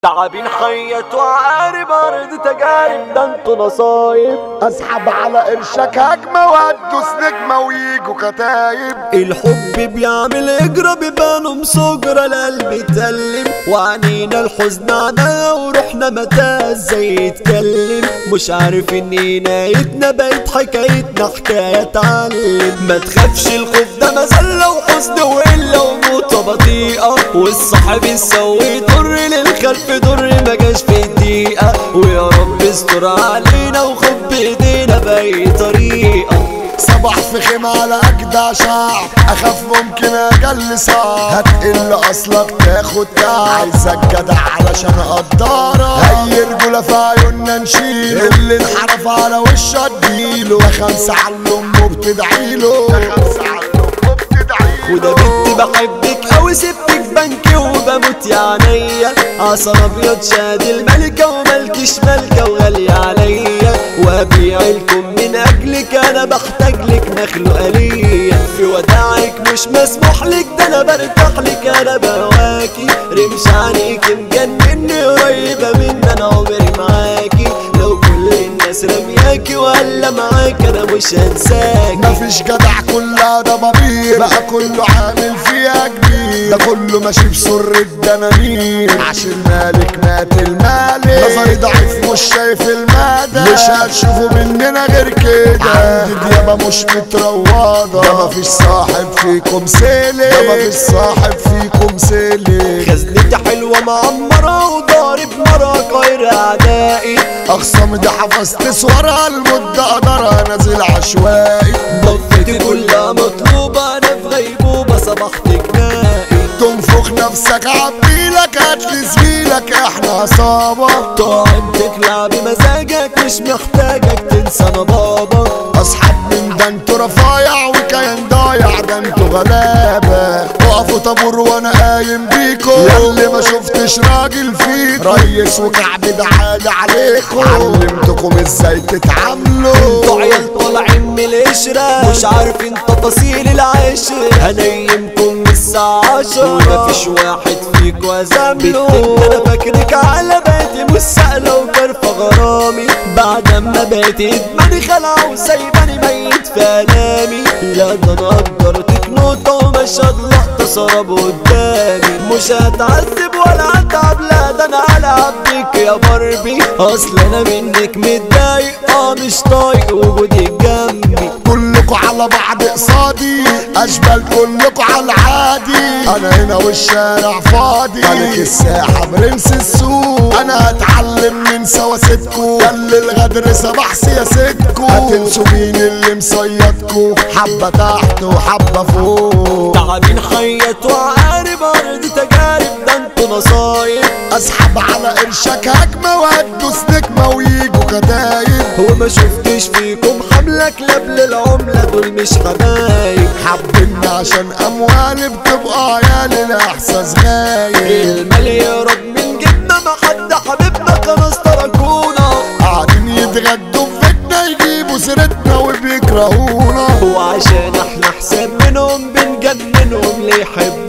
تعبين خيط وعارب ارض تجارب، ده انتوا نصايب. اسحب على قرشك هجمة وهتدوس نجمة ويجوا كتايب. الحب بيعمل اجرة بيبانوا مسجرة، القلب يتألم وعنينا الحزن عناها وروحنا متى ازاي يتكلم. مش عارف ان نهايتنا بقت حكايتنا حكاية اتعلم. ما تخافش الخوف ده مذلة وحزن وإلا وموتة بطيئة، والصاحب السوي يضر للخلف ضر مجاش في دقيقة. ويا رب استر علينا وخد بايدينا بأي طريقة. صباح في خيمة على أجدع شعب، أخاف ممكن أجلسها. هتقل أصلك تاخد كعب، عايزك جدع علشان أقدرها. هي رجولة في عيوننا نشيله، اللي انحرف على وشه اديله. ده خمسة على أمه بتدعيله، ده خمسة على أمه بتدعيله. وده بنت بحبك أوي سبتك بنكي وبموت يا عينيا. عصا أبيض شاد الملكة وملكش ملكة وغالية عليا. وأبيع لكم من أجلك أنا بحتاج لك مخلوقة ليا. في وداعك مش مسموح لك، ده أنا برتاح لك أنا بهواكي. رمش عليك مجنني قريبة مني أنا عمري معاكي. لو كل الناس رمياكي ولا معاك أنا مش هنساكي. مفيش جدع كلها ضبابير، بقى كله عامل فيها كبير. ده كله ماشي بسر الدنانير، عشان مالك مات المالك. نظري ضعيف مش شايف المدى، مش هتشوفوا مننا غير كده. عندي ديابة مش متروضة، ده مفيش صاحب فيكم سالك، ده مفيش صاحب فيكم سالك. خزنتي حلوة معمرة وضارب مرة غير أعدائي. أخصم ده حفظت صورها المدة قدرها نازل عشوائي. ضفتي كلها مطلوبة أنا في غيبوبة صبحت جنائي. تنفخ نفسك عبيلك هاتلي زميلك احنا عصابة. تقعد تطلع بمزاجك مش محتاجك تنسى انا بابا. اصحاب من ده انتوا رفايع وكيان ضايع، ده انتوا غلابة. وقفوا طابور وانا قايم بيكو، ياللي ما شفتش راجل فيكو. ريس وكعب ده عالي عليكو، علمتكم ازاي تتعاملوا. انتوا عيال طالعين من القشرة مش عارفين تفاصيل العشرة. هنيمكم من الساعة 10 ومفيش واحد فيكو ازامله. انا فاكرك على بيتي مش سهلة وكرفة غرامي. بعد ما بقيت ادماني خلعة وسايباني ميت في الامي. لا ده انا قدرتك نوطة ومشهد لقطة سراب قدامي. مش هتعذب ولا هتعب، لا ده انا هلعب بيك يا باربي. اصل انا منك متضايق مش طايق وجودك جنبي. كلكوا على بعض قصادي، اشبال كلكوا على العادي. انا هنا والشارع فاضي، ملك الساحة برنس السوق. انا هتعلم من سواستكو، خل الغدر صباح سياستكو. هتنسوا مين اللي مصيدكو، حبة تحت وحبة فوق. تعبين خيط وعارب ارض تجارب، ده انتوا نصايب. اسحب على قرشك هجمة وهتدوس نجمة ويجوا كتايب. هو ما شفتش فيكم حملة كلاب للعملة دول مش حبايب. حبنا عشان اموال بتبقى عيالي الاحساس غايب. المال يهرب من جبنا ما حد حبيبنا كانوا تركونا. قاعدين يتغدوا في بيتنا يجيبوا سيرتنا وبيكرهونا. وعشان احنا احسن منهم بنجننهم ليه يحبونا.